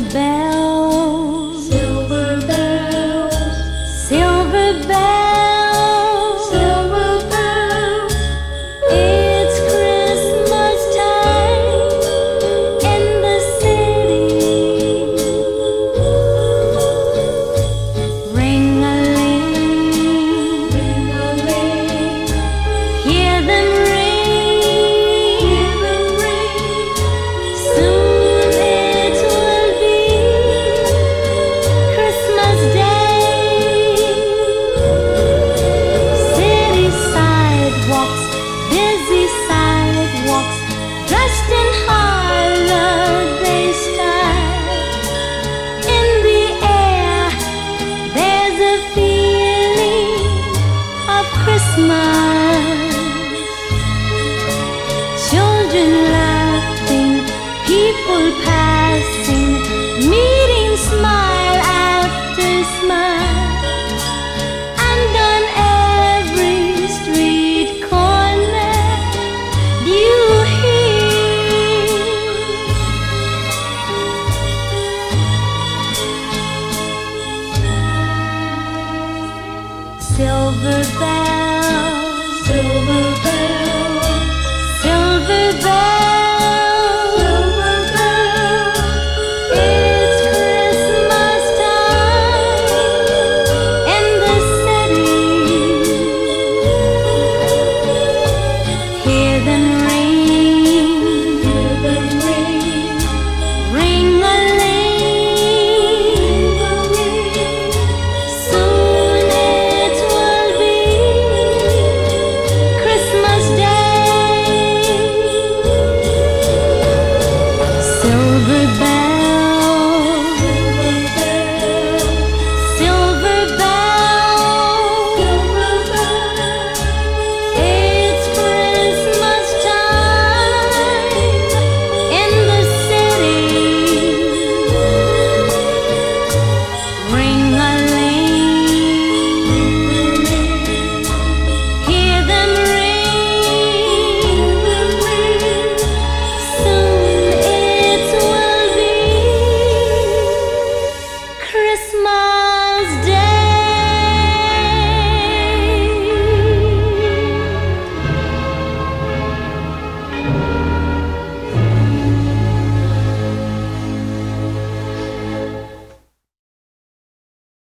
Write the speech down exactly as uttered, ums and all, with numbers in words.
bells, silver bells, silver bells, silver bells. It's Christmas time in the city. Ring-a-ling, Ring-a-ling, hear them ring, hear them ring. soon it will be Christmas Day. City sidewalks, busy sidewalks, dressed in holiday style. In the air, there's a feeling of Christmas. Children laughing, people passing, meeting smile after smile. And on every street corner you hear silver bells,